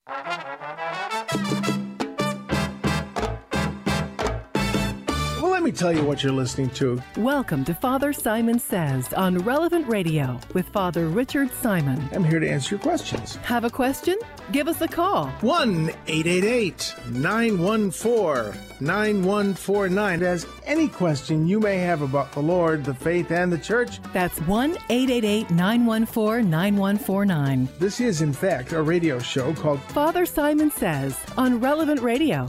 Well, let me tell you what you're listening to. Welcome to Father Simon Says on Relevant Radio with Father Richard Simon. I'm here to answer your questions. Have a question? Give us a call. 1-888-914-9149. As any question you may have about the Lord, the faith, and the church. That's 1-888-914-9149. This is, in fact, a radio show called Father Simon Says on Relevant Radio.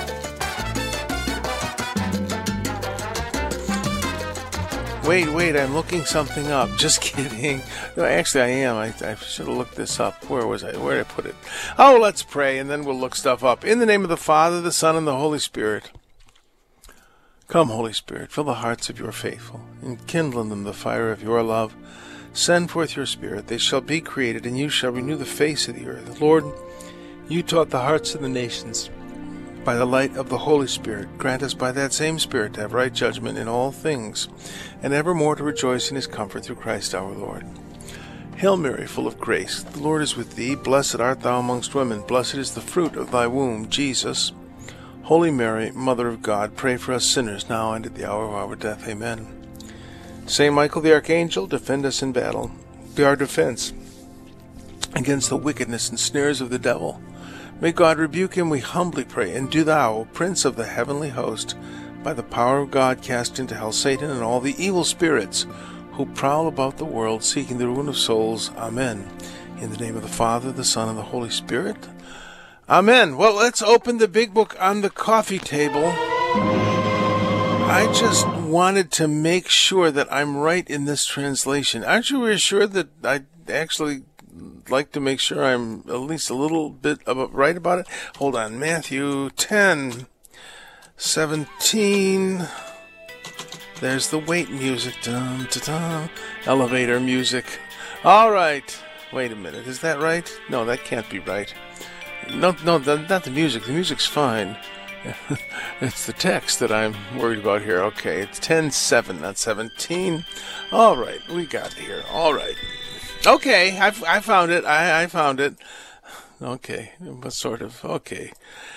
Wait, I'm looking something up. Just kidding. No, actually, I am. I should have looked this up. Where was I? Where did I put it? Oh, let's pray, and then we'll look stuff up. In the name of the Father, the Son, and the Holy Spirit. Come, Holy Spirit, fill the hearts of your faithful, and kindle in them the fire of your love. Send forth your Spirit. They shall be created, and you shall renew the face of the earth. Lord, you taught the hearts of the nations. By the light of the Holy Spirit, grant us by that same Spirit to have right judgment in all things, and evermore to rejoice in his comfort through Christ our Lord. Hail Mary, full of grace, the Lord is with thee. Blessed art thou amongst women. Blessed is the fruit of thy womb, Jesus. Holy Mary, Mother of God, pray for us sinners, now and at the hour of our death. Amen. Saint Michael the Archangel, defend us in battle. Be our defense against the wickedness and snares of the devil. May God rebuke him, we humbly pray. And do thou, O Prince of the heavenly host, by the power of God, cast into hell Satan and all the evil spirits who prowl about the world, seeking the ruin of souls. Amen. In the name of the Father, the Son, and the Holy Spirit. Amen. Well, let's open the big book on the coffee table. I just wanted to make sure that I'm right in this translation. Aren't you reassured that I actually like to make sure I'm at least a little bit right about it? Hold on. Matthew 10:17. There's the wait music. Dun, dun, dun. Elevator music. All right. Wait a minute. Is that right? No, that can't be right. No, not the music. The music's fine. It's the text that I'm worried about here. Okay, it's 10:7, not 17. All right, we got it here. All right. Okay, I found it. I found it. Okay, but sort of. Okay.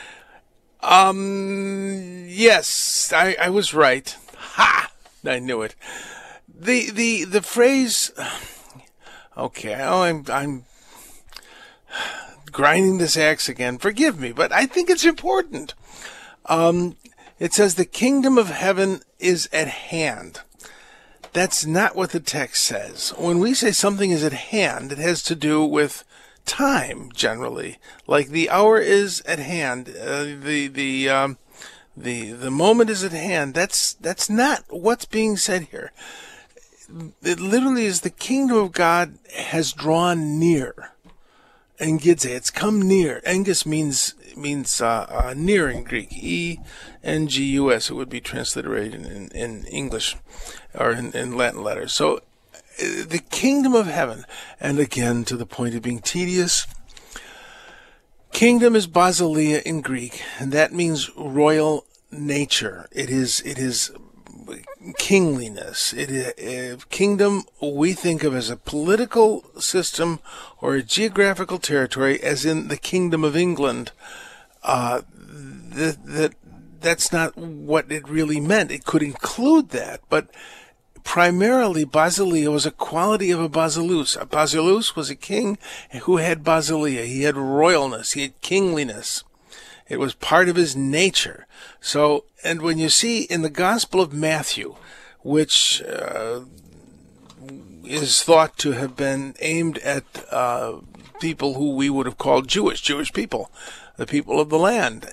Yes, I was right. Ha! I knew it. The phrase. Okay. Oh, I'm grinding this axe again. Forgive me, but I think it's important. It says the kingdom of heaven is at hand. That's not what the text says. When we say something is at hand, it has to do with time, generally. Like the hour is at hand, the moment is at hand. That's not what's being said here. It literally is the kingdom of God has drawn near. Engidze, it's come near. Engus means near in Greek. E-N-G-U-S. It would be transliterated in English or in Latin letters. So the kingdom of heaven, and again to the point of being tedious, kingdom is basileia in Greek, and that means royal nature. It is kingliness. Kingdom we think of as a political system or a geographical territory, as in the Kingdom of England. That's not what it really meant. It could include that, but primarily basileia was a quality of a basileus. A basileus was a king who had basileia. He had royalness. He had kingliness. It was part of his nature. So, and when you see in the Gospel of Matthew, which is thought to have been aimed at people who we would have called Jewish people, the people of the land.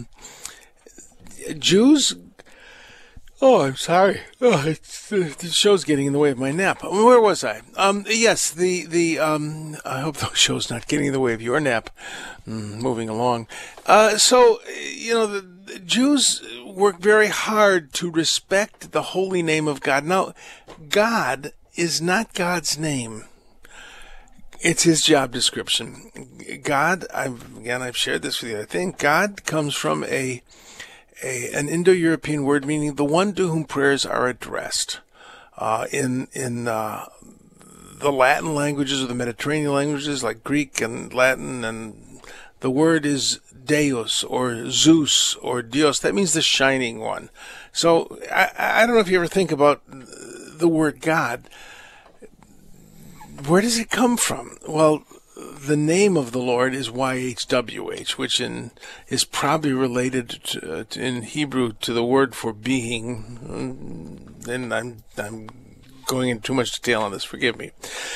Jews. Oh, I'm sorry. Oh, the show's getting in the way of my nap. Where was I? Yes, I hope the show's not getting in the way of your nap. Moving along. So, the Jews work very hard to respect the holy name of God. Now, God is not God's name. It's his job description. God, I've shared this with you. I think God comes from an Indo-European word meaning the one to whom prayers are addressed. In the Latin languages or the Mediterranean languages like Greek and Latin and The word is Deus or Zeus or Dios. That means the shining one. So I don't know if you ever think about the word God. Where does it come from? Well, the name of the Lord is YHWH, which is probably related in Hebrew to the word for being. And I'm going into too much detail on this. Forgive me.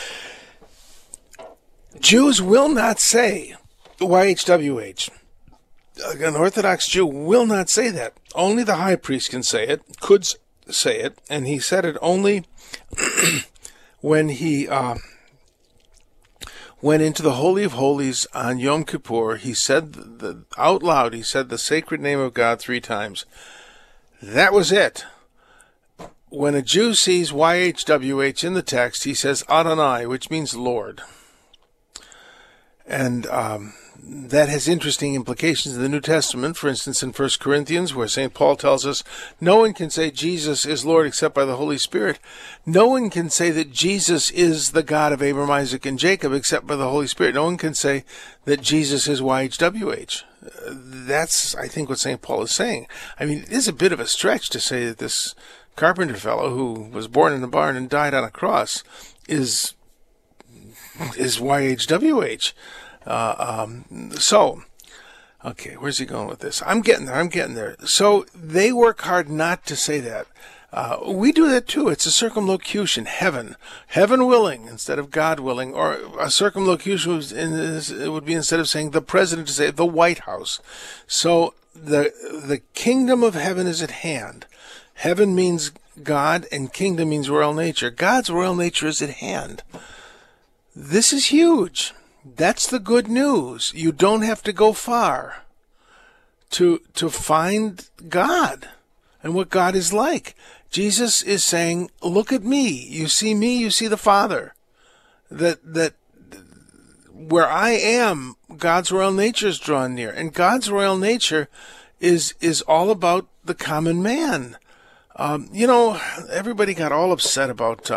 Jews will not say YHWH. An Orthodox Jew will not say that. Only the high priest can say it, could say it, and he said it only when he went into the Holy of Holies on Yom Kippur. He said out loud, he said the sacred name of God 3 times. That was it. When a Jew sees YHWH in the text, he says Adonai, which means Lord. And that has interesting implications in the New Testament. For instance, in 1 Corinthians, where St. Paul tells us, no one can say Jesus is Lord except by the Holy Spirit. No one can say that Jesus is the God of Abraham, Isaac, and Jacob except by the Holy Spirit. No one can say that Jesus is YHWH. That's, I think, what St. Paul is saying. I mean, it is a bit of a stretch to say that this carpenter fellow who was born in a barn and died on a cross is YHWH. So, okay, where's he going with this? I'm getting there. So they work hard not to say that. We do that too. It's a circumlocution. Heaven willing instead of God willing, or a circumlocution would be instead of saying the president to say the White House. So the kingdom of heaven is at hand. Heaven means God, and kingdom means royal nature. God's royal nature is at hand. This is huge. That's the good news. You don't have to go far to find God and what God is like. Jesus is saying, look at me. You see me, you see the Father. That where I am, God's royal nature is drawn near. And God's royal nature is all about the common man. Everybody got all upset about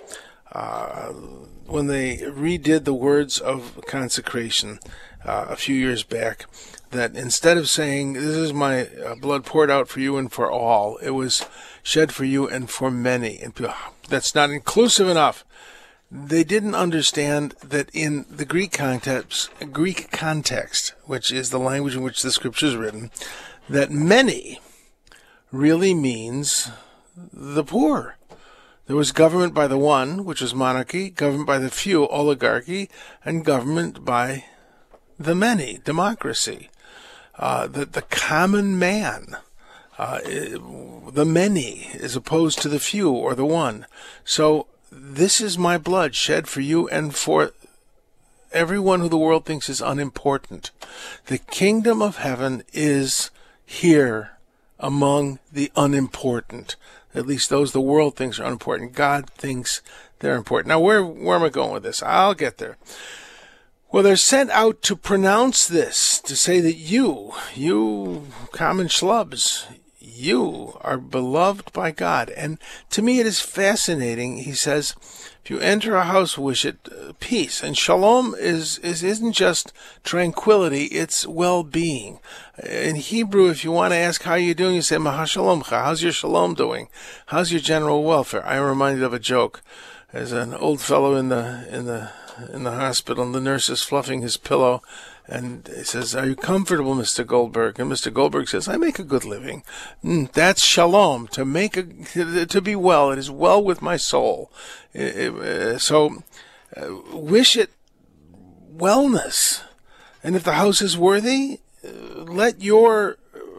when they redid the words of consecration a few years back, that instead of saying, this is my blood poured out for you and for all, it was shed for you and for many. And that's not inclusive enough. They didn't understand that in the Greek context, which is the language in which the scripture is written, that many really means the poor. There was government by the one, which was monarchy, government by the few, oligarchy, and government by the many, democracy. The common man, the many, as opposed to the few or the one. So this is my blood shed for you and for everyone who the world thinks is unimportant. The kingdom of heaven is here among the unimportant. At least those the world thinks are unimportant. God thinks they're important. Now, where am I going with this? I'll get there. Well, they're sent out to pronounce this, to say that you common schlubs, you are beloved by God. And to me it is fascinating. He says, if you enter a house, wish it peace. And shalom isn't just tranquility, it's well-being. In Hebrew, if you want to ask how you're doing, you say, Mahashalomcha, how's your shalom doing? How's your general welfare? I'm reminded of a joke. There's an old fellow in the hospital, and the nurse is fluffing his pillow, and he says, are you comfortable, Mr. Goldberg? And Mr. Goldberg says, I make a good living. That's shalom, to be well. It is well with my soul. So wish it wellness. And if the house is worthy, let your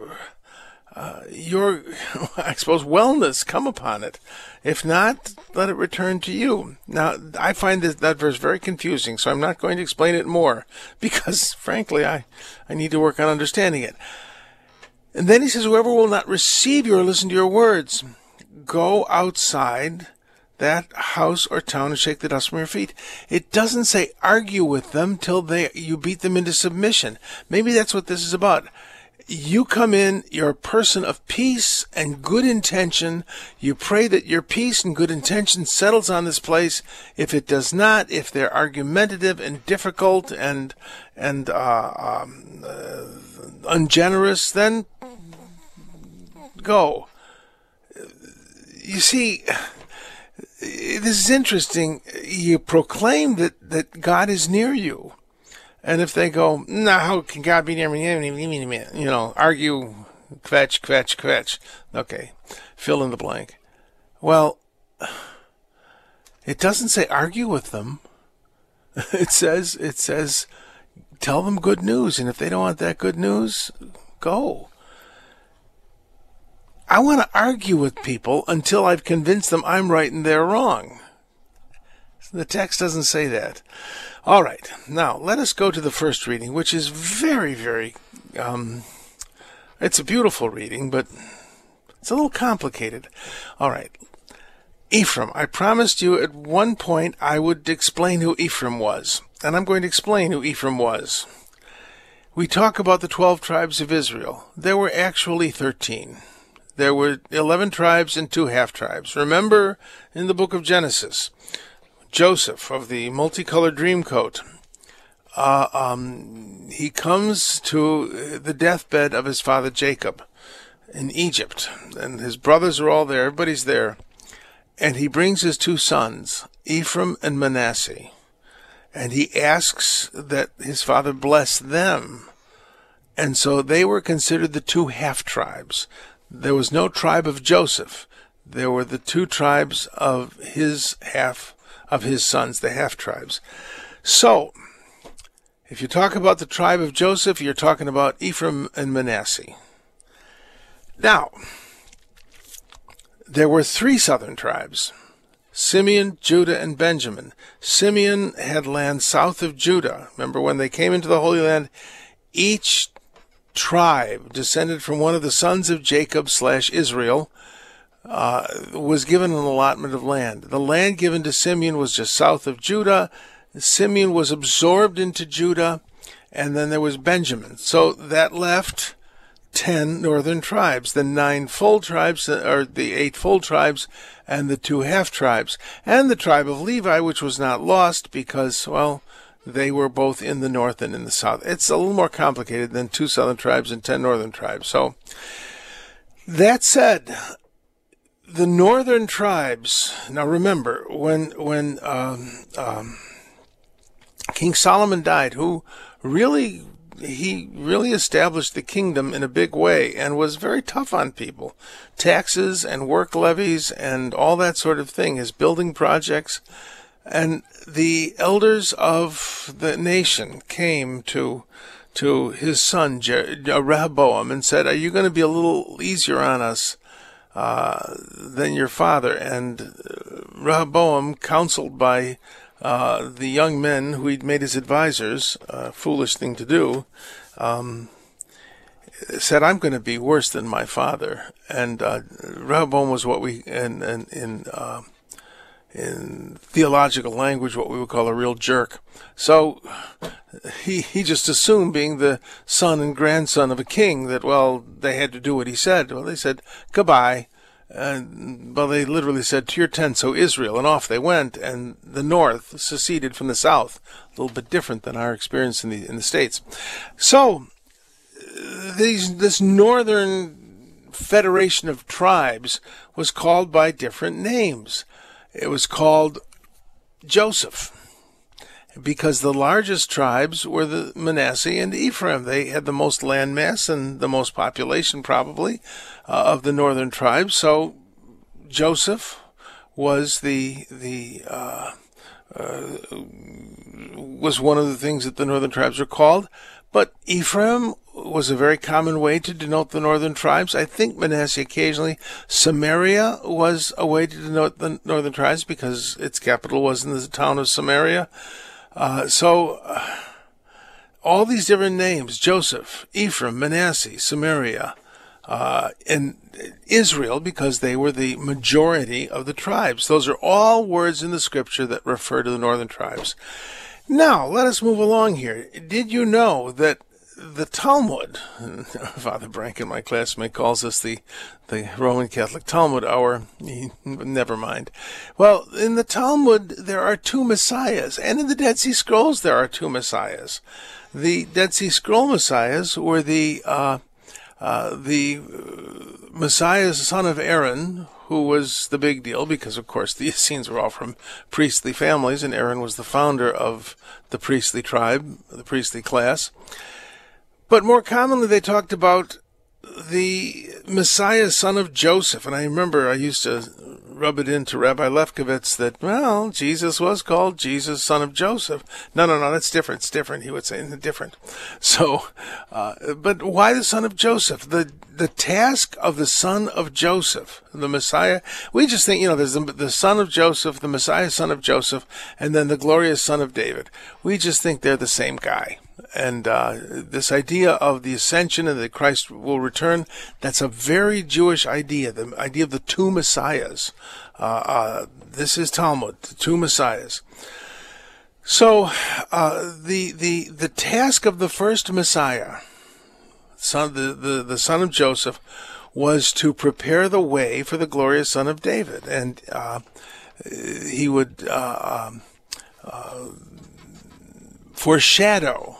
I suppose, wellness come upon it. If not, let it return to you. Now, I find that verse very confusing, so I'm not going to explain it more, because, frankly, I need to work on understanding it. And then he says, whoever will not receive you or listen to your words, go outside that house or town and shake the dust from your feet. It doesn't say argue with them till you beat them into submission. Maybe that's what this is about. You come in, you're a person of peace and good intention. You pray that your peace and good intention settles on this place. If it does not, if they're argumentative and difficult and ungenerous, then go. You see, this is interesting. You proclaim that God is near you. And if they go, no, how can God be near me? You know, argue, kvetch. Okay, fill in the blank. Well, it doesn't say argue with them. It says, tell them good news. And if they don't want that good news, go. I want to argue with people until I've convinced them I'm right and they're wrong. The text doesn't say that. All right, now let us go to the first reading, which is very, very, it's a beautiful reading, but it's a little complicated. All right, Ephraim. I promised you at one point I would explain who Ephraim was, and I'm going to explain who Ephraim was. We talk about the 12 tribes of Israel. There were actually 13. There were 11 tribes and 2 half-tribes. Remember in the book of Genesis, Joseph of the multicolored dream coat, he comes to the deathbed of his father Jacob in Egypt, and his brothers are all there, everybody's there, and he brings his 2 sons, Ephraim and Manasseh, and he asks that his father bless them, and so they were considered the 2 half-tribes. There was no tribe of Joseph. There were the 2 tribes of his sons, the half-tribes. So, if you talk about the tribe of Joseph, you're talking about Ephraim and Manasseh. Now, there were 3 southern tribes, Simeon, Judah, and Benjamin. Simeon had land south of Judah. Remember, when they came into the Holy Land, each tribe descended from one of the sons of Jacob / Israel, was given an allotment of land. The land given to Simeon was just south of Judah. Simeon was absorbed into Judah, and then there was Benjamin. So that left 10 northern tribes, the 9 full tribes, or the 8 full tribes, and the 2 half-tribes, and the tribe of Levi, which was not lost because, well, they were both in the north and in the south. It's a little more complicated than 2 southern tribes and 10 northern tribes. So, that said, the northern tribes, now remember, when King Solomon died, he really established the kingdom in a big way and was very tough on people. Taxes and work levies and all that sort of thing, his building projects. And the elders of the nation came to his son Rehoboam and said, are you going to be a little easier on us than your father? And Rehoboam, counseled by the young men who he'd made his advisors, foolish thing to do, said, I'm going to be worse than my father. And Rehoboam was what we, in theological language, what we would call a real jerk. So he just assumed, being the son and grandson of a king, that, well, they had to do what he said. Well, they said, goodbye. Well, they literally said, to your tents, O Israel, and off they went, and the north seceded from the south. A little bit different than our experience in the States. So, this northern federation of tribes was called by different names. It was called Joseph, because the largest tribes were the Manasseh and Ephraim. They had the most land mass and the most population, probably, of the northern tribes. So Joseph was was one of the things that the northern tribes were called. But Ephraim was a very common way to denote the northern tribes. I think Manasseh occasionally. Samaria was a way to denote the northern tribes because its capital was in the town of Samaria. All these different names, Joseph, Ephraim, Manasseh, Samaria, and Israel, because they were the majority of the tribes. Those are all words in the scripture that refer to the northern tribes. Now, let us move along here. Did you know that the Talmud, Father Brankin, my classmate, calls us the Roman Catholic Talmud hour. Never mind. Well, in the Talmud, there are two messiahs, and in the Dead Sea Scrolls, there are two messiahs. The Dead Sea Scroll messiahs were the Messiah, son of Aaron, who was the big deal because, of course, the Essenes were all from priestly families, and Aaron was the founder of the priestly tribe, the priestly class. But more commonly, they talked about the Messiah, son of Joseph. And I remember I used to rub it into Rabbi Lefkowitz that, well, Jesus was called Jesus, son of Joseph. No, that's different. It's different. He would say different. So, but why the son of Joseph? The task of the son of Joseph, the Messiah, we just think, there's the son of Joseph, the Messiah, son of Joseph, and then the glorious son of David. We just think they're the same guy. And this idea of the ascension and that Christ will return, that's a very Jewish idea, the idea of the two messiahs. This is Talmud, the two messiahs. So the task of the first Messiah, the son of Joseph, was to prepare the way for the glorious son of David. And he would foreshadow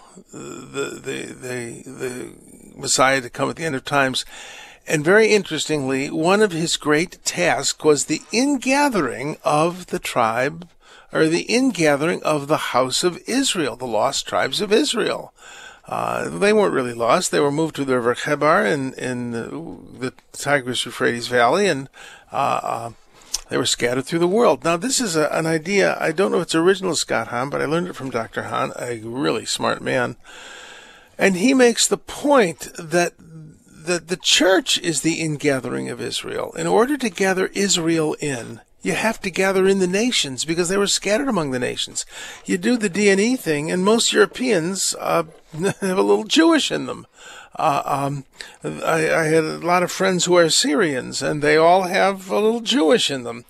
the Messiah to come at the end of times. And very interestingly, one of his great tasks was the ingathering of the tribe, or the ingathering of the house of Israel, the lost tribes of Israel. They weren't really lost. They were moved to the River Chebar in the Tigris-Euphrates Valley, and they were scattered through the world. Now, this is an idea, I don't know if it's original Scott Hahn, but I learned it from Dr. Hahn, a really smart man. And he makes the point that the church is the ingathering of Israel. In order to gather Israel in, you have to gather in the nations because they were scattered among the nations. You do the D&E thing, and most Europeans have a little Jewish in them. I had a lot of friends who are Syrians, and they all have a little Jewish in them.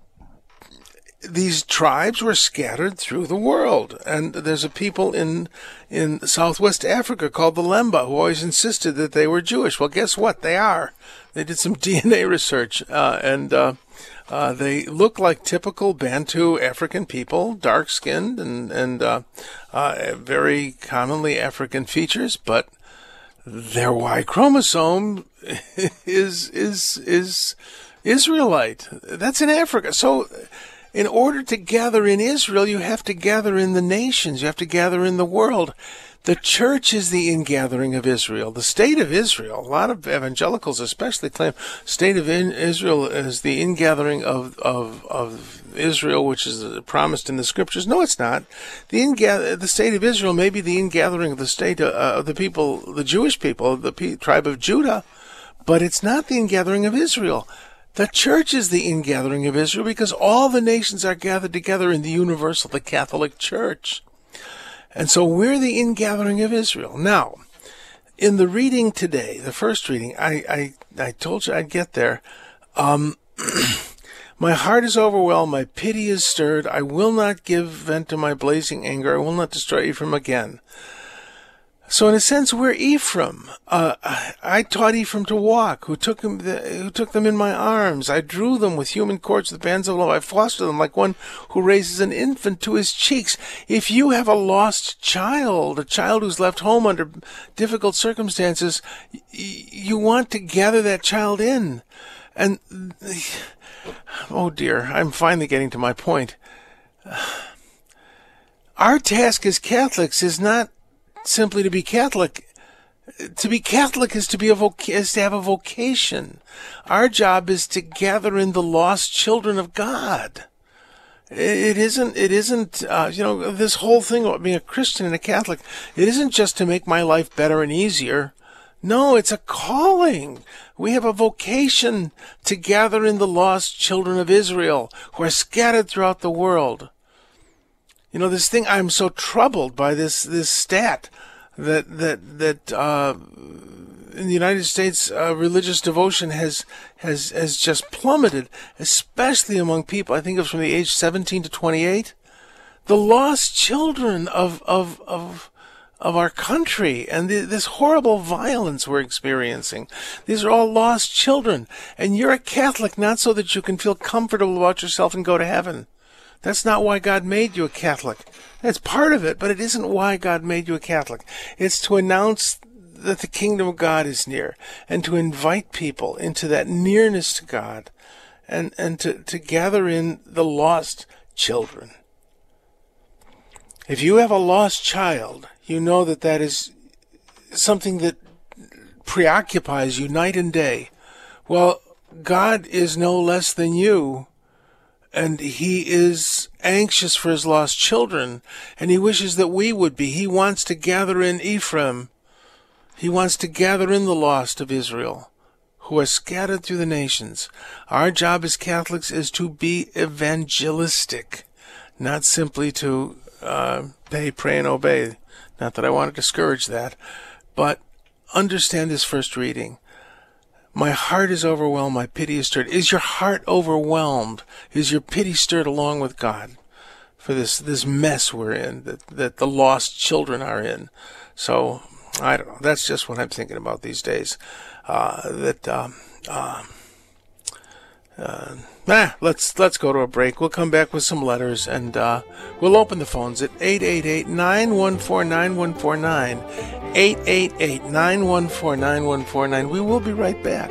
These tribes were scattered through the world, and there's a people in Southwest Africa called the Lemba who always insisted that they were Jewish. Well, guess what? They are. They did some DNA research, and they look like typical Bantu African people, dark-skinned and very commonly African features, but their Y chromosome is Israelite. That's in Africa. So in order to gather in Israel, you have to gather in the nations. You have to gather in the world. The church is the ingathering of Israel. The state of Israel, a lot of evangelicals especially claim state of Israel is the ingathering of Israel, which is promised in the scriptures. No, it's not. The state of Israel may be the ingathering of the state of the people, the Jewish people, the tribe of Judah, but it's not the ingathering of Israel. The church is the ingathering of Israel because all the nations are gathered together in the universal, the Catholic Church. And so we're the ingathering of Israel. Now, in the reading today, the first reading, I told you I'd get there. My heart is overwhelmed, my pity is stirred. I will not give vent to my blazing anger. I will not destroy Ephraim again. So in a sense, we're Ephraim. I taught Ephraim to walk, who took them in my arms. I drew them with human cords, with bands of love. I fostered them like one who raises an infant to his cheeks. If you have a lost child, a child who's left home under difficult circumstances, you want to gather that child in. And, oh dear, I'm finally getting to my point. Our task as Catholics is not simply to be Catholic. To be Catholic is to have a vocation. Our job is to gather in the lost children of God. It isn't, this whole thing about being a Christian and a Catholic, it isn't just to make my life better and easier. No, it's a calling. We have a vocation to gather in the lost children of Israel who are scattered throughout the world. You know, this thing, I'm so troubled by this stat that in the United States, religious devotion has just plummeted, especially among people, I think it was from the age 17 to 28. The lost children of of our country and this horrible violence we're experiencing. These are all lost children. And you're a Catholic not so that you can feel comfortable about yourself and go to heaven. That's not why God made you a Catholic. That's part of it, but it isn't why God made you a Catholic. It's to announce that the kingdom of God is near and to invite people into that nearness to God and to gather in the lost children. If you have a lost child, you know that is something that preoccupies you night and day. Well, God is no less than you, and he is anxious for his lost children, and he wishes that we would be. He wants to gather in Ephraim. He wants to gather in the lost of Israel, who are scattered through the nations. Our job as Catholics is to be evangelistic, not simply to pray, and obey. Not that I want to discourage that, but understand this first reading. My heart is overwhelmed, my pity is stirred. Is your heart overwhelmed? Is your pity stirred along with God for this mess we're in, that the lost children are in? So, I don't know. That's just what I'm thinking about these days. Let's go to a break. We'll come back with some letters, and we'll open the phones at 888-914-9149. 888-914-9149. We will be right back.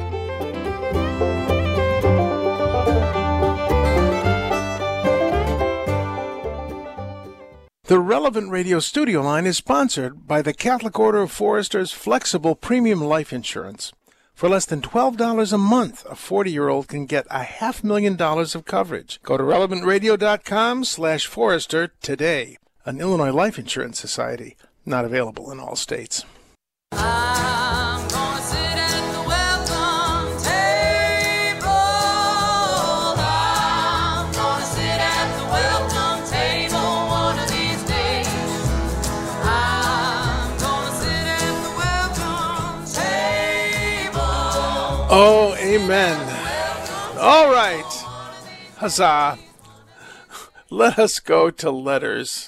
The Relevant Radio studio line is sponsored by the Catholic Order of Foresters Flexible Premium Life Insurance. For less than $12 a month, a 40-year-old can get $500,000 of coverage. Go to relevantradio.com/Forester today. An Illinois Life Insurance Society, not available in all states. I'm gonna sit at the welcome table. I'm gonna sit at the welcome table one of these days. I'm gonna sit at the welcome table. Oh, amen. All right. Huzzah. Let us go to letters.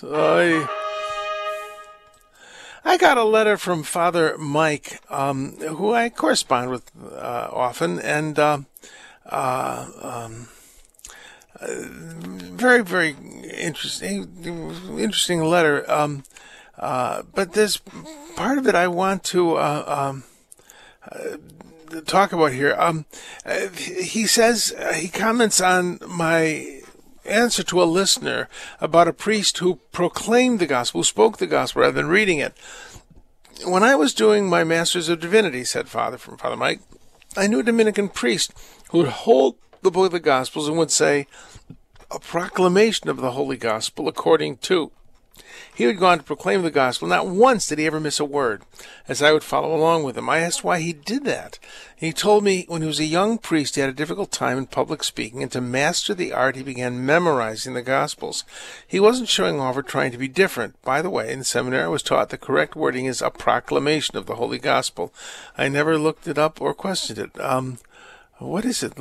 I got a letter from Father Mike, who I correspond with often, and very, very interesting letter. But there's part of it I want to talk about here. He says, he comments on my answer to a listener about a priest who proclaimed the gospel, who spoke the gospel rather than reading it. When I was doing my Masters of Divinity, said Father Mike, I knew a Dominican priest who would hold the book of the Gospels and would say, a proclamation of the Holy Gospel according to. He would go on to proclaim the gospel. Not once did he ever miss a word, as I would follow along with him. I asked why he did that. He told me when he was a young priest, he had a difficult time in public speaking, and to master the art, he began memorizing the Gospels. He wasn't showing off or trying to be different. By the way, in seminary, I was taught the correct wording is a proclamation of the Holy Gospel. I never looked it up or questioned it. What is it?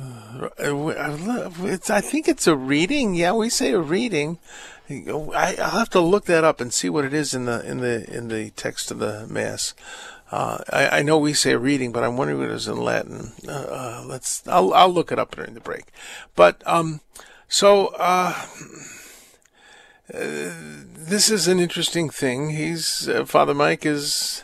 I think it's a reading. Yeah, we say a reading. I'll have to look that up and see what it is in the text of the Mass. I know we say a reading, but I'm wondering what it is in Latin. I'll look it up during the break. But this is an interesting thing. Father Mike is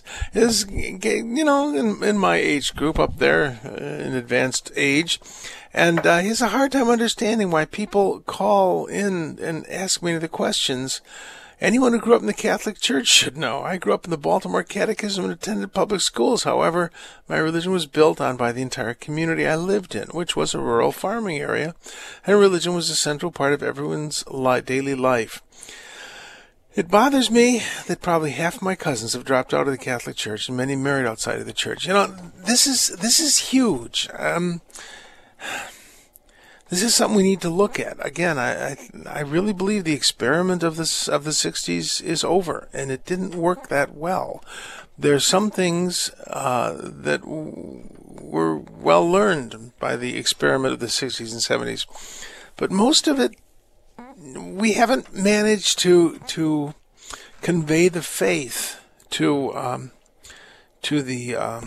in my age group up there, in advanced age, and he has a hard time understanding why people call in and ask me the questions. Anyone who grew up in the Catholic Church should know. I grew up in the Baltimore Catechism and attended public schools. However, my religion was built on by the entire community I lived in, which was a rural farming area, and religion was a central part of everyone's daily life. It bothers me that probably half my cousins have dropped out of the Catholic Church and many married outside of the church. This is huge. This is something we need to look at. Again, I really believe the experiment of the 60s is over, and it didn't work that well. There's some things that were well learned by the experiment of the 60s and 70s, but most of it we haven't managed to convey the faith to the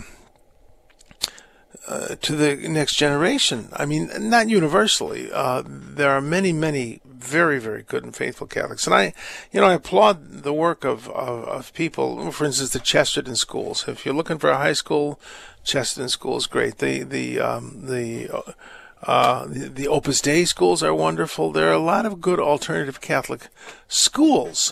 next generation. I mean, not universally. There are many, many very, very good and faithful Catholics, and I applaud the work of people. For instance, the Chesterton schools. If you're looking for a high school, Chesterton School is great. The Opus Dei schools are wonderful. There are a lot of good alternative Catholic schools.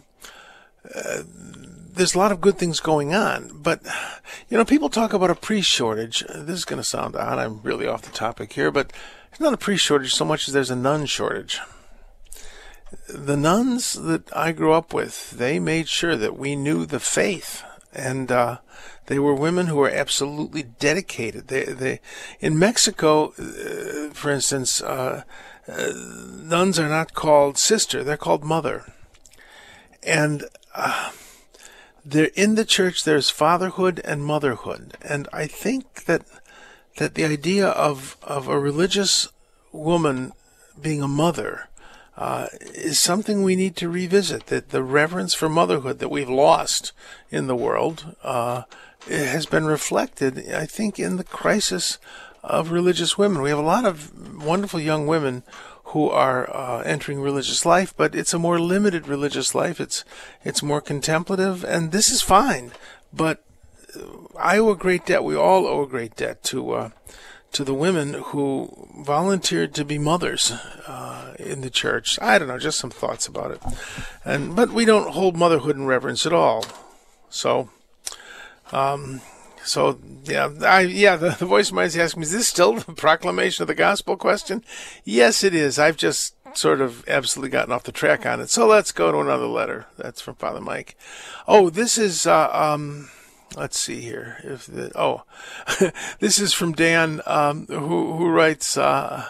There's a lot of good things going on, but, people talk about a priest shortage. This is going to sound odd. I'm really off the topic here, but it's not a priest shortage so much as there's a nun shortage. The nuns that I grew up with, they made sure that we knew the faith, and they were women who were absolutely dedicated. They in Mexico, for instance, nuns are not called sister; they're called mother, and there in the church there's fatherhood and motherhood, and I think that the idea of a religious woman being a mother is something we need to revisit. That the reverence for motherhood that we've lost in the world it has been reflected, I think, in the crisis of religious women. We have a lot of wonderful young women who are entering religious life, but it's a more limited religious life. It's more contemplative, and this is fine. But I owe a great debt. We all owe a great debt to the women who volunteered to be mothers in the church. I don't know, just some thoughts about it. But we don't hold motherhood in reverence at all. So. The voice of mine is asking me, is this still the proclamation of the gospel question? Yes, it is. I've just sort of absolutely gotten off the track on it. So let's go to another letter. That's from Father Mike. Oh, this is, let's see here. This is from Dan, who writes,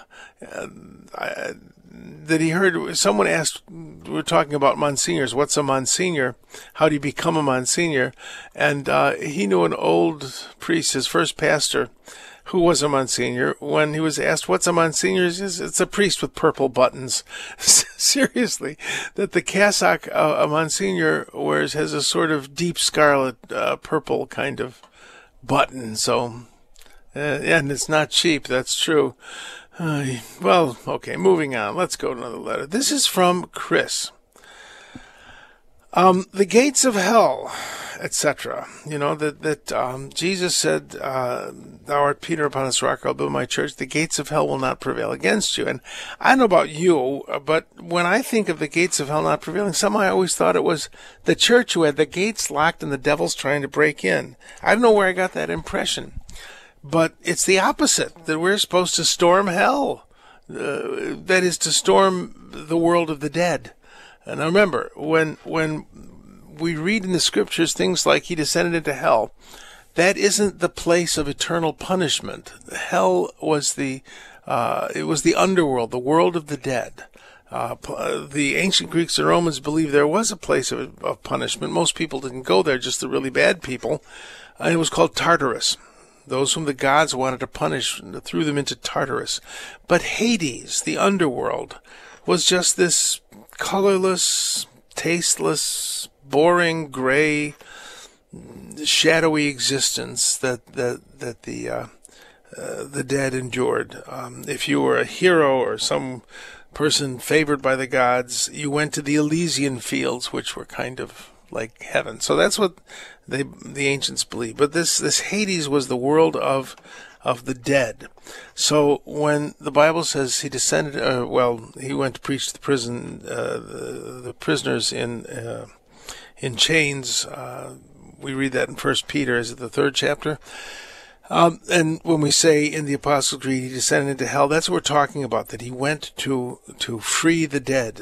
that he heard someone asked, we're talking about monsignors, what's a monsignor? How do you become a monsignor? And he knew an old priest, his first pastor, who was a monsignor. When he was asked, what's a monsignor? It's a priest with purple buttons. Seriously, that the cassock a monsignor wears has a sort of deep scarlet purple kind of button. So, and it's not cheap, that's true. Well, okay, moving on. Let's go to another letter. This is from Chris. The gates of hell, etc. That Jesus said, thou art Peter, upon this rock I'll build my church. The gates of hell will not prevail against you. And I don't know about you, but when I think of the gates of hell not prevailing, somehow I always thought it was the church who had the gates locked and the devil's trying to break in. I don't know where I got that impression. But it's the opposite, that we're supposed to storm hell. That is, to storm the world of the dead. And remember, when we read in the scriptures things like he descended into hell, that isn't the place of eternal punishment. Hell was it was the underworld, the world of the dead. The ancient Greeks and Romans believed there was a place of punishment. Most people didn't go there, just the really bad people. And it was called Tartarus. Those whom the gods wanted to punish threw them into Tartarus. But Hades, the underworld, was just this colorless, tasteless, boring, gray, shadowy existence that the dead endured. If you were a hero or some person favored by the gods, you went to the Elysian fields, which were kind of like heaven. So that's what the ancients believed. But this Hades was the world of the dead. So when the Bible says he descended, he went to preach to the prison, the prisoners in chains. We read that in 1 Peter, is it the 3rd chapter? And when we say in the Apostles' Creed he descended into hell, that's what we're talking about, that he went to free the dead.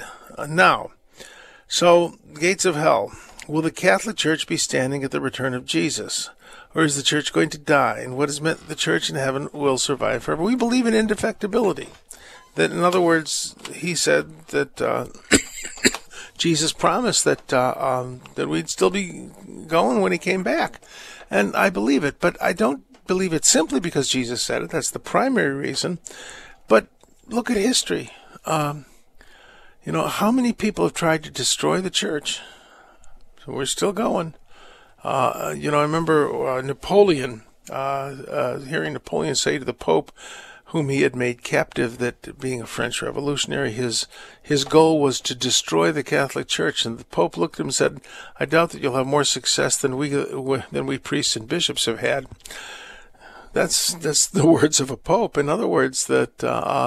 So, gates of hell. Will the Catholic Church be standing at the return of Jesus? Or is the Church going to die? And what is meant, the Church in heaven will survive forever? We believe in indefectibility. That, in other words, he said that Jesus promised that we'd still be going when he came back. And I believe it, but I don't believe it simply because Jesus said it. That's the primary reason. But look at history. How many people have tried to destroy the church? We're still going. I remember Napoleon, hearing Napoleon say to the Pope, whom he had made captive, that being a French revolutionary, his goal was to destroy the Catholic Church. And the Pope looked at him and said, "I doubt that you'll have more success than we priests and bishops have had." That's the words of a Pope. In other words, that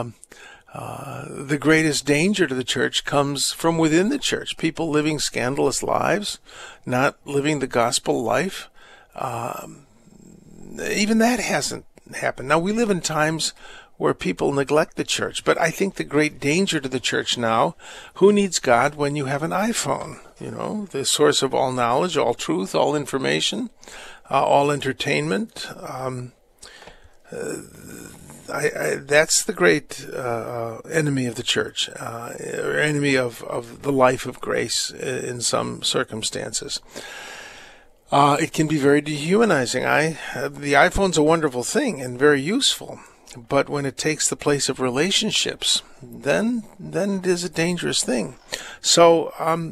the greatest danger to the church comes from within the church. People living scandalous lives, not living the gospel life. Even that hasn't happened. Now, we live in times where people neglect the church, but I think the great danger to the church now, who needs God when you have an iPhone? The source of all knowledge, all truth, all information, all entertainment. That's the great enemy of the church, or enemy of the life of grace in some circumstances. It can be very dehumanizing. The iPhone's a wonderful thing and very useful, but when it takes the place of relationships, then it is a dangerous thing. So,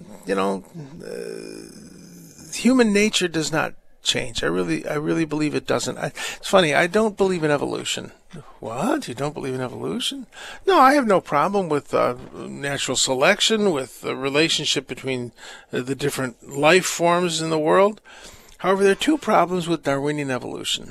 human nature does not change. I really believe it doesn't. It's funny. I don't believe in evolution. What? You don't believe in evolution? No, I have no problem with natural selection, with the relationship between the different life forms in the world. However, there are two problems with Darwinian evolution.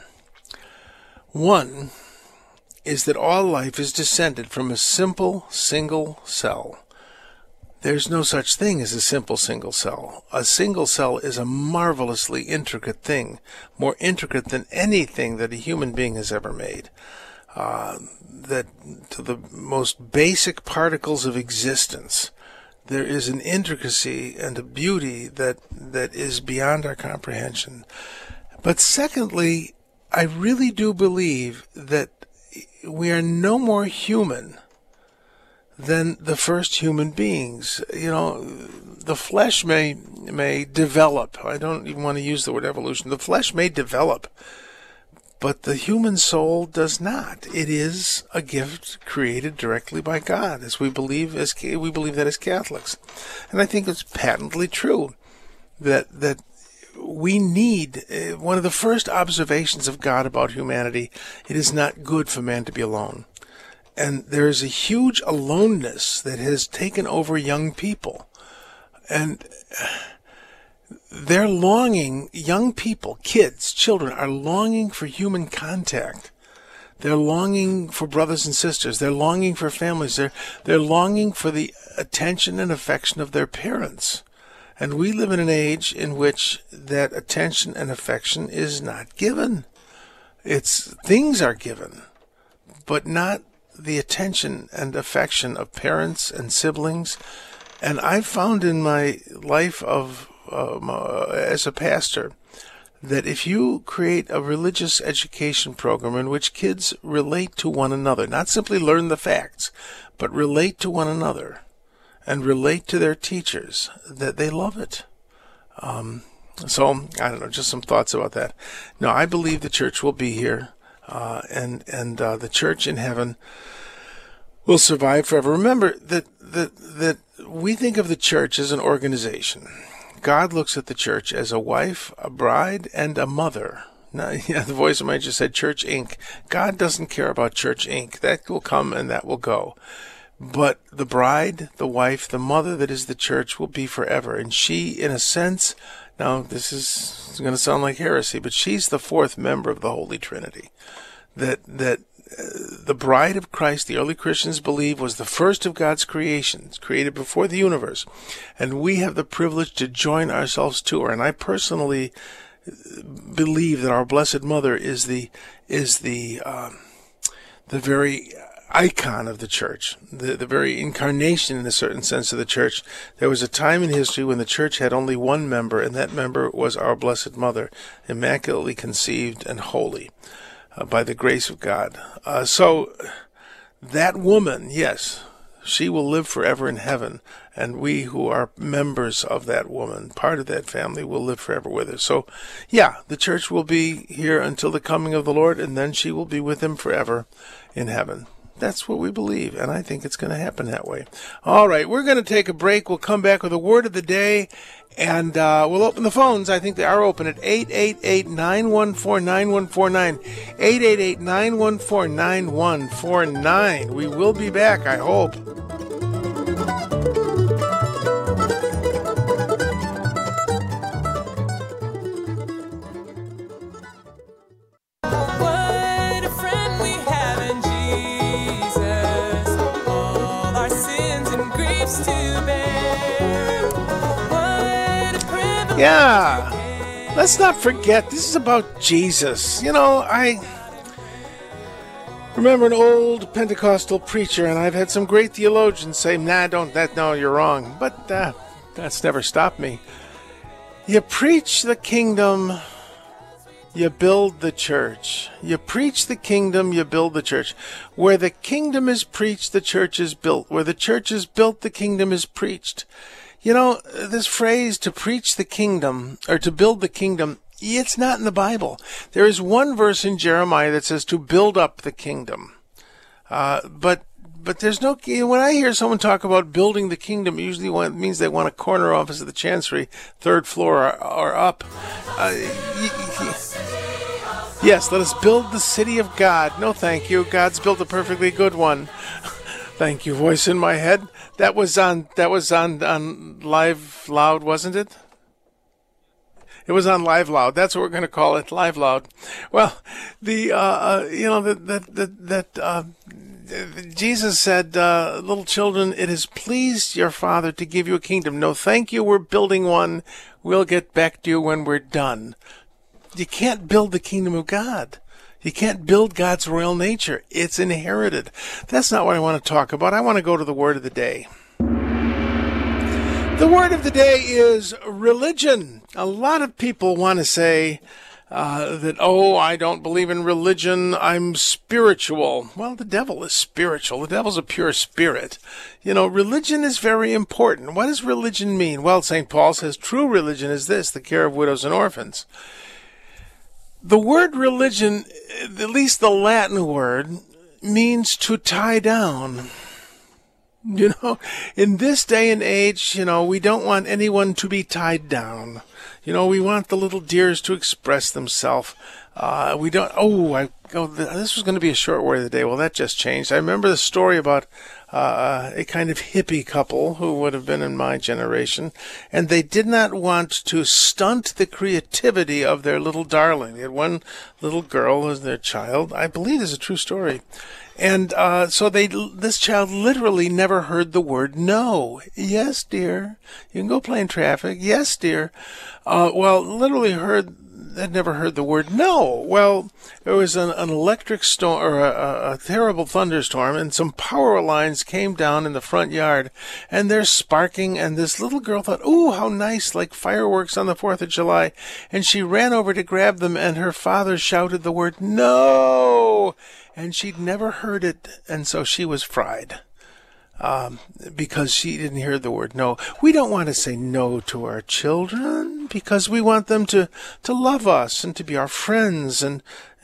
One is that all life is descended from a simple single cell. There's no such thing as a simple single cell. A single cell is a marvelously intricate thing, more intricate than anything that a human being has ever made. That to the most basic particles of existence, there is an intricacy and a beauty that is beyond our comprehension. But secondly, I really do believe that we are no more human than the first human beings. The flesh may develop. I don't even want to use the word evolution. The flesh may develop, but the human soul does not. It is a gift created directly by God, as we believe that as Catholics. And I think it's patently true that we need one of the first observations of God about humanity. It is not good for man to be alone. And there is a huge aloneness that has taken over young people. And they're longing, young people, kids, children, are longing for human contact. They're longing for brothers and sisters. They're longing for families. They're longing for the attention and affection of their parents. And we live in an age in which that attention and affection is not given. Things are given, but not the attention and affection of parents and siblings. And I've found in my life as a pastor that if you create a religious education program in which kids relate to one another, not simply learn the facts, but relate to one another and relate to their teachers, that they love it. So, I don't know, just some thoughts about that. No, I believe the church will be here, and the church in heaven will survive forever. Remember that we think of the church as an organization. God looks at the church as a wife, a bride, and a mother. Now, the voice of mine just said Church Inc. God doesn't care about Church Inc. That will come and that will go. But the bride, the wife, the mother that is the church will be forever. And she, in a sense, now this is going to sound like heresy, but she's the fourth member of the Holy Trinity. That the bride of Christ, the early Christians believe, was the first of God's creations, created before the universe. And we have the privilege to join ourselves to her. And I personally believe that our Blessed Mother is the very icon of the church, the very incarnation, in a certain sense, of the church. There was a time in history when the church had only one member, and that member was our Blessed Mother, immaculately conceived and holy by the grace of God. So that woman, yes, she will live forever in heaven, and we who are members of that woman, part of that family, will live forever with her. So, yeah, the church will be here until the coming of the Lord, and then she will be with him forever in heaven. That's what we believe, and I think it's going to happen that way. All right, we're going to take a break. We'll come back with a word of the day, and we'll open the phones. I think they are open at 888-914-9149. 888-914-9149. We will be back, I hope. Yeah, let's not forget, this is about Jesus. You know, I remember an old Pentecostal preacher, and I've had some great theologians say, no, you're wrong. But that's never stopped me. You preach the kingdom, you build the church. You preach the kingdom, you build the church. Where the kingdom is preached, the church is built. Where the church is built, the kingdom is preached. You know, this phrase, to preach the kingdom, or to build the kingdom, it's not in the Bible. There is one verse in Jeremiah that says to build up the kingdom. But there's no, when I hear someone talk about building the kingdom, usually it means they want a corner office at the Chancery, third floor or up. Yes, let us build the city of God. No, thank you. God's built a perfectly good one. Thank you, voice in my head. That was on Live Loud, wasn't it? It was on Live Loud. That's what we're going to call it, Live Loud. Well, Jesus said, little children, it has pleased your Father to give you a kingdom. No, thank you, we're building one. We'll get back to you when we're done. You can't build the kingdom of God. You can't build God's royal nature. It's inherited. That's not what I want to talk about. I want to go to the word of the day. The word of the day is religion. A lot of people want to say that, I don't believe in religion. I'm spiritual. Well, the devil is spiritual. The devil's a pure spirit. You know, religion is very important. What does religion mean? Well, St. Paul says true religion is this, the care of widows and orphans. The word religion, at least the Latin word, means to tie down. You know, in this day and age, we don't want anyone to be tied down. We want the little dears to express themselves. We don't, this was going to be a short word of the day. Well, that just changed. I remember the story about a kind of hippie couple who would have been in my generation, and they did not want to stunt the creativity of their little darling. They had one little girl as their child. I believe this is a true story. And so this child literally never heard the word no. Yes, dear. You can go play in traffic. Yes, dear. Literally had never heard the word no. Well, there was an electric storm, or a terrible thunderstorm, and some power lines came down in the front yard, and they're sparking, and this little girl thought, ooh, how nice, like fireworks on the 4th of July, and she ran over to grab them, and her father shouted the word no, and she'd never heard it, and so she was fried. Because she didn't hear the word no. We don't want to say no to our children because we want them to love us and to be our friends and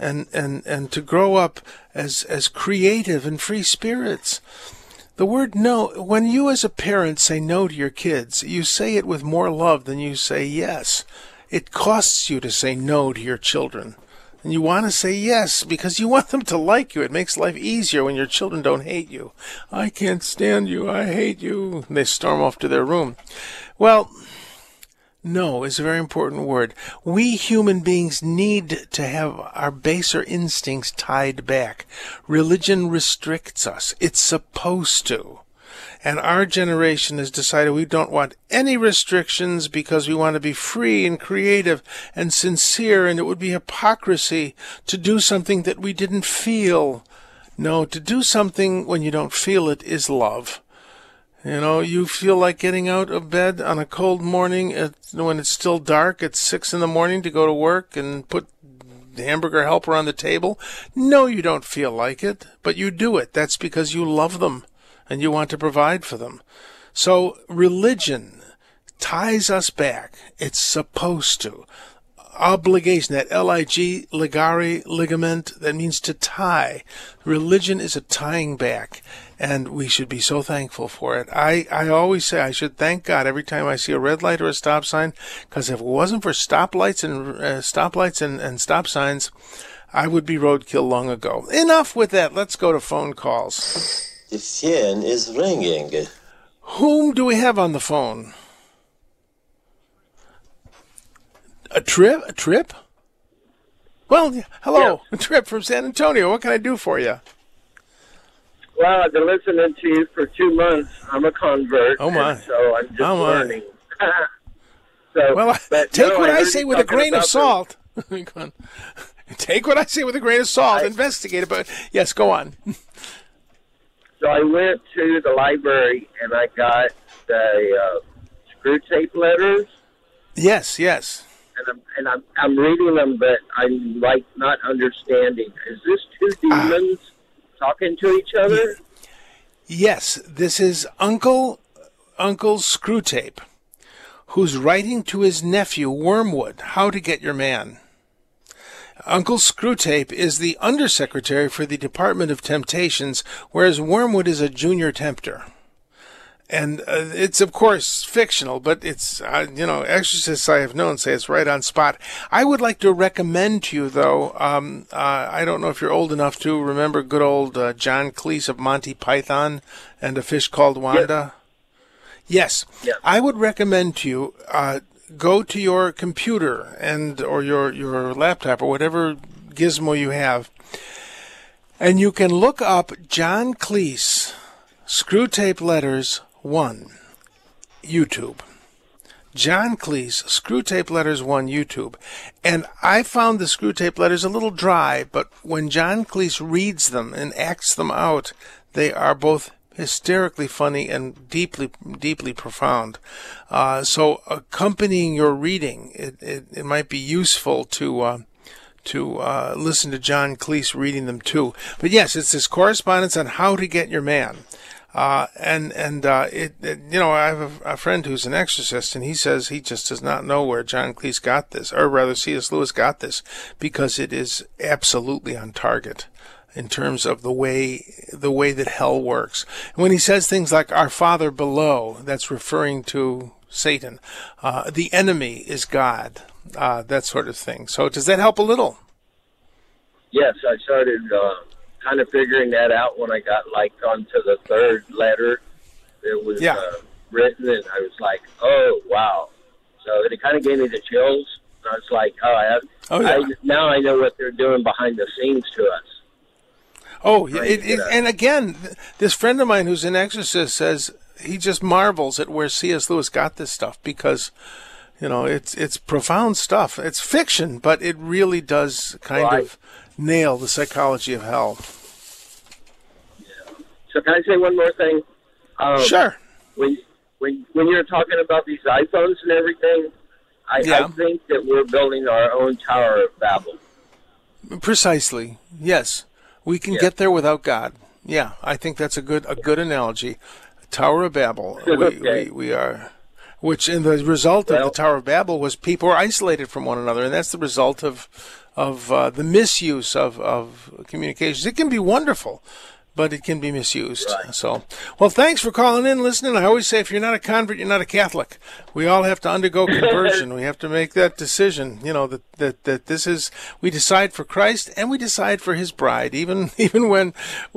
to grow up as creative and free spirits. The word no, when you as a parent say no to your kids, you say it with more love than you say yes. It costs you to say no to your children. And you want to say yes because you want them to like you. It makes life easier when your children don't hate you. I can't stand you. I hate you. And they storm off to their room. Well, no is a very important word. We human beings need to have our baser instincts tied back. Religion restricts us. It's supposed to. And our generation has decided we don't want any restrictions because we want to be free and creative and sincere, and it would be hypocrisy to do something that we didn't feel. No, to do something when you don't feel it is love. You feel like getting out of bed on a cold morning when it's still dark at 6 a.m. to go to work and put the hamburger helper on the table. No, you don't feel like it, but you do it. That's because you love them. And you want to provide for them. So religion ties us back. It's supposed to. obligation, that L-I-G, ligare, ligament, that means to tie. Religion is a tying back, and we should be so thankful for it. I always say I should thank God every time I see a red light or a stop sign, because if it wasn't for stoplights and stop signs, I would be roadkill long ago. Enough with that. Let's go to phone calls. The phone is ringing. Whom do we have on the phone? A trip? Well, hello, a Trip from San Antonio. What can I do for you? Well, I've been listening to you for 2 months. I'm a convert. Oh, my. So I'm just learning. Well, take what I say with a grain of salt. Take what I say with a grain of salt. Investigate it. But yes, go on. So I went to the library and I got the screw tape letters. Yes. And I'm reading them, but I'm like not understanding. Is this two demons talking to each other? Yes, this is Uncle Screwtape, who's writing to his nephew Wormwood how to get your man. Uncle Screwtape is the undersecretary for the Department of Temptations, whereas Wormwood is a junior tempter. And it's, of course, fictional, but it's, exorcists I have known say it's right on spot. I would like to recommend to you, though, I don't know if you're old enough to remember good old John Cleese of Monty Python and A Fish Called Wanda. Yes. I would recommend to you, go to your computer or your laptop or whatever gizmo you have, and you can look up John Cleese, Screwtape Letters 1, YouTube. John Cleese, Screwtape Letters 1, YouTube. And I found the Screwtape Letters a little dry, but when John Cleese reads them and acts them out, they are both hysterically funny and deeply, deeply profound. So accompanying your reading, it might be useful to listen to John Cleese reading them too. But yes, it's his correspondence on how to get your man. I have a friend who's an exorcist, and he says he just does not know where John Cleese got this, or rather C.S. Lewis got this, because it is absolutely on target in terms of the way that hell works. And when he says things like "Our Father below," that's referring to Satan. The enemy is God. That sort of thing. So does that help a little? Yes, I started kind of figuring that out when I got onto the third letter. It was written, and I was like, "Oh wow!" So it kind of gave me the chills. I was like, now I know what they're doing behind the scenes to us. Oh, and again, this friend of mine who's an exorcist says he just marvels at where C.S. Lewis got this stuff because, it's profound stuff. It's fiction, but it really does kind of nail the psychology of hell. Yeah. So can I say one more thing? Sure. When you're talking about these iPhones and everything, I think that we're building our own Tower of Babel. Precisely. Yes. We can get there without God. Yeah, I think that's a good analogy. Tower of Babel. We are, which in the result of the Tower of Babel was people were isolated from one another, and that's the result of the misuse of communications. It can be wonderful, but it can be misused. Right. So, well, thanks for calling in, listening. I always say, if you're not a convert, you're not a Catholic. We all have to undergo conversion. We have to make that decision. That this is, we decide for Christ and we decide for His bride, even when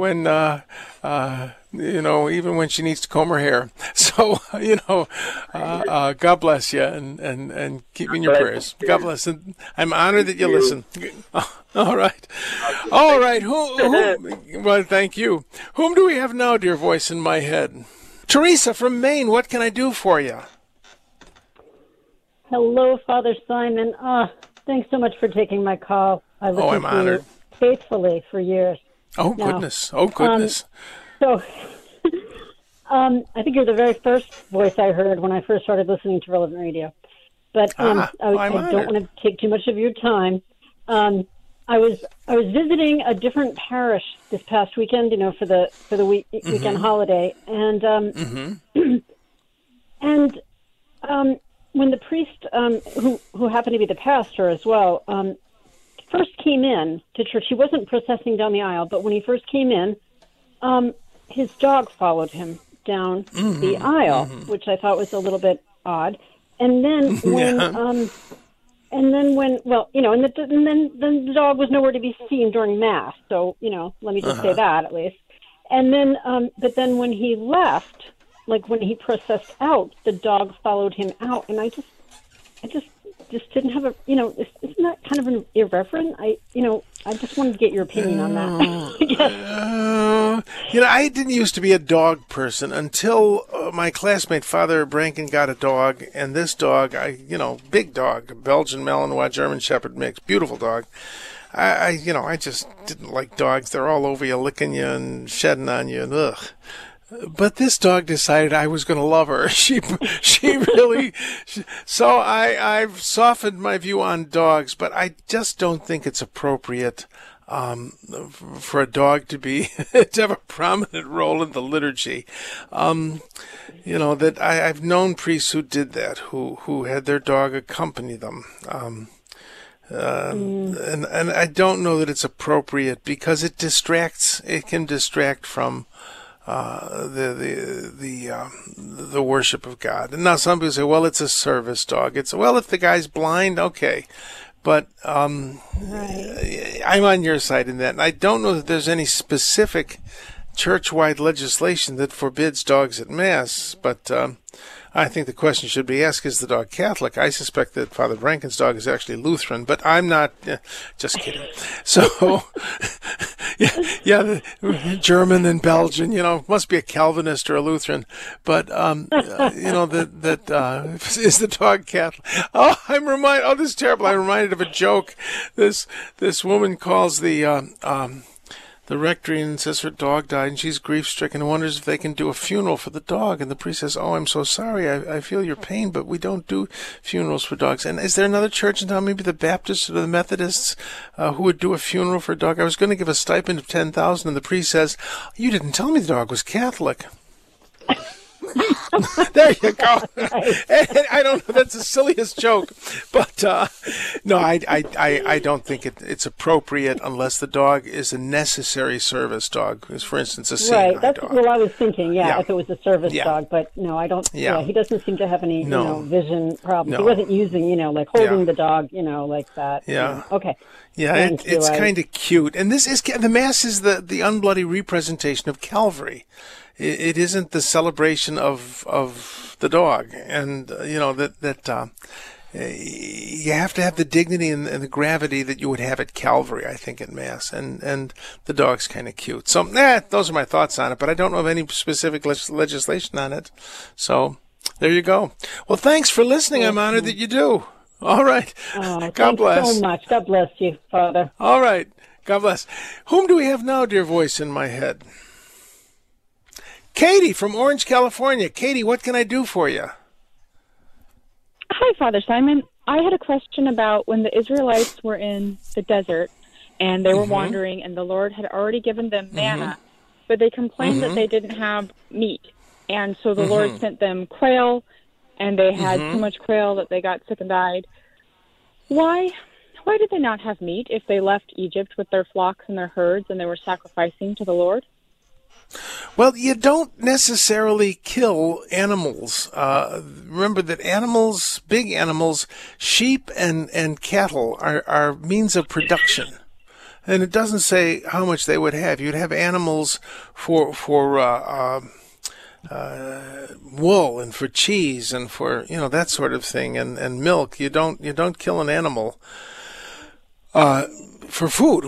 even when she needs to comb her hair. So, God bless you and keep me in your prayers. God bless. And I'm honored that you listen. All right. All right. Well, thank you. Whom do we have now, dear voice in my head? Teresa from Maine, what can I do for you? Hello, Father Simon. Thanks so much for taking my call. I've listened to you faithfully for years. Oh, goodness. So, I think you're the very first voice I heard when I first started listening to Relevant Radio. But I don't want to take too much of your time. I was visiting a different parish this past weekend, for the weekend holiday, and when the priest, who happened to be the pastor as well, first came in to church, he wasn't processing down the aisle, but when he first came in, his dog followed him down the aisle, which I thought was a little bit odd. And then when, then the dog was nowhere to be seen during Mass. So, let me just say that at least. And then, but then when he left, like when he processed out, the dog followed him out, and I just didn't have a, isn't that kind of an irreverent? I just wanted to get your opinion on that. I didn't used to be a dog person until my classmate Father Branken got a dog, and this dog, big dog, Belgian Malinois German Shepherd mix, beautiful dog. I just didn't like dogs. They're all over you, licking you and shedding on you, and ugh. But this dog decided I was going to love her. She really. So I've softened my view on dogs, but I just don't think it's appropriate for a dog to have a prominent role in the liturgy. That I've known priests who did that, who had their dog accompany them. And I don't know that it's appropriate because it distracts. It can distract from the worship of God. And now some people say, well, it's a service dog. If the guy's blind, okay. But I'm on your side in that. And I don't know that there's any specific church-wide legislation that forbids dogs at Mass, but I think the question should be asked, is the dog Catholic? I suspect that Father Branken's dog is actually Lutheran, but I'm not, just kidding. So, German and Belgian, must be a Calvinist or a Lutheran, but, is the dog Catholic? Oh, this is terrible. I'm reminded of a joke. This woman calls the rectory and says her dog died, and she's grief-stricken and wonders if they can do a funeral for the dog. And the priest says, oh, I'm so sorry. I feel your pain, but we don't do funerals for dogs. And is there another church in town, maybe the Baptists or the Methodists, who would do a funeral for a dog? I was going to give a stipend of $10,000, and the priest says, you didn't tell me the dog was Catholic. There you go. I don't know. That's the silliest joke, but no, I don't think it's appropriate unless the dog is a necessary service dog. As for instance, a CNI right. That's dog. what I was thinking. Yeah, if it was a service dog, but no, I don't. Yeah. He doesn't seem to have any vision problems. No. He wasn't using like holding the dog, like that. Yeah. Okay. Yeah, it's kind of cute, and the Mass is the unbloody representation of Calvary. It isn't the celebration of the dog, and you have to have the dignity and the gravity that you would have at Calvary, I think, at Mass, and the dog's kind of cute. So, those are my thoughts on it, but I don't know of any specific legislation on it. So, there you go. Well, thanks for listening. I'm honored that you do. All right. God bless. Thanks so much. God bless you, Father. All right. God bless. Whom do we have now, dear voice in my head? Katie from Orange, California. Katie, what can I do for you? Hi, Father Simon. I had a question about when the Israelites were in the desert and they were wandering, and the Lord had already given them manna, but they complained that they didn't have meat. And so the Lord sent them quail, and they had so much quail that they got sick and died. Why did they not have meat if they left Egypt with their flocks and their herds and they were sacrificing to the Lord? Well, you don't necessarily kill animals. Remember that animals, big animals, sheep and cattle are means of production. And it doesn't say how much they would have. You'd have animals for wool and for cheese and for, that sort of thing, and milk. You don't kill an animal for food.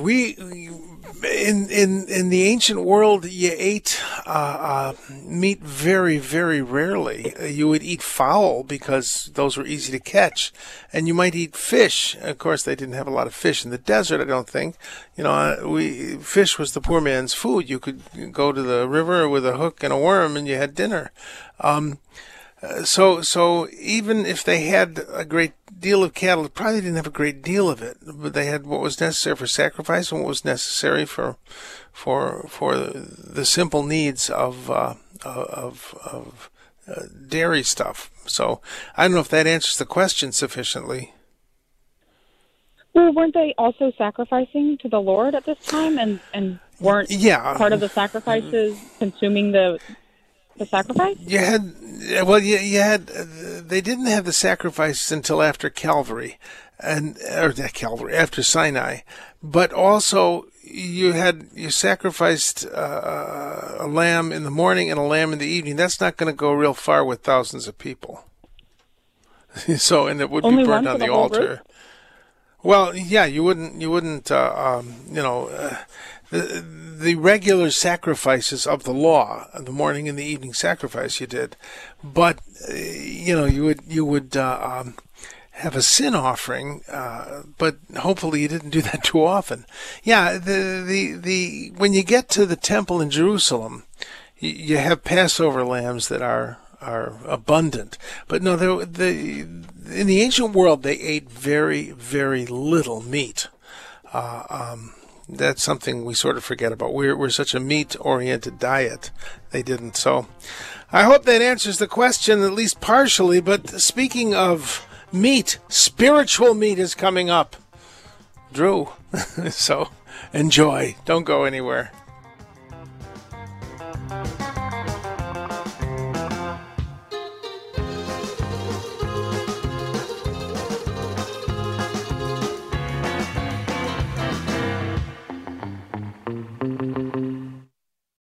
In the ancient world, you ate meat very, very rarely. You would eat fowl because those were easy to catch, and you might eat fish. Of course, they didn't have a lot of fish in the desert, I don't think. Fish was the poor man's food. You could go to the river with a hook and a worm, and you had dinner. So even if they had a great deal of cattle, they probably didn't have a great deal of it, but they had what was necessary for sacrifice and what was necessary for the simple needs of dairy stuff. So I don't know if that answers the question sufficiently. Well, weren't they also sacrificing to the Lord at this time, and weren't part of the sacrifices consuming the sacrifice? You had they didn't have the sacrifices until after Calvary, after Sinai, but also you sacrificed a lamb in the morning and a lamb in the evening. That's not going to go real far with thousands of people. So, and it would be burned on the altar. Well, yeah, you wouldn't, the regular sacrifices of the law, the morning and the evening sacrifice you did, but, you would have a sin offering, but hopefully you didn't do that too often. Yeah, when you get to the temple in Jerusalem, you have Passover lambs that are abundant, but no, in the ancient world they ate very, very little meat. That's something we sort of forget about. We're such a meat-oriented diet. They didn't. So I hope that answers the question at least partially. But speaking of meat, spiritual meat is coming up, Drew. So enjoy. Don't go anywhere.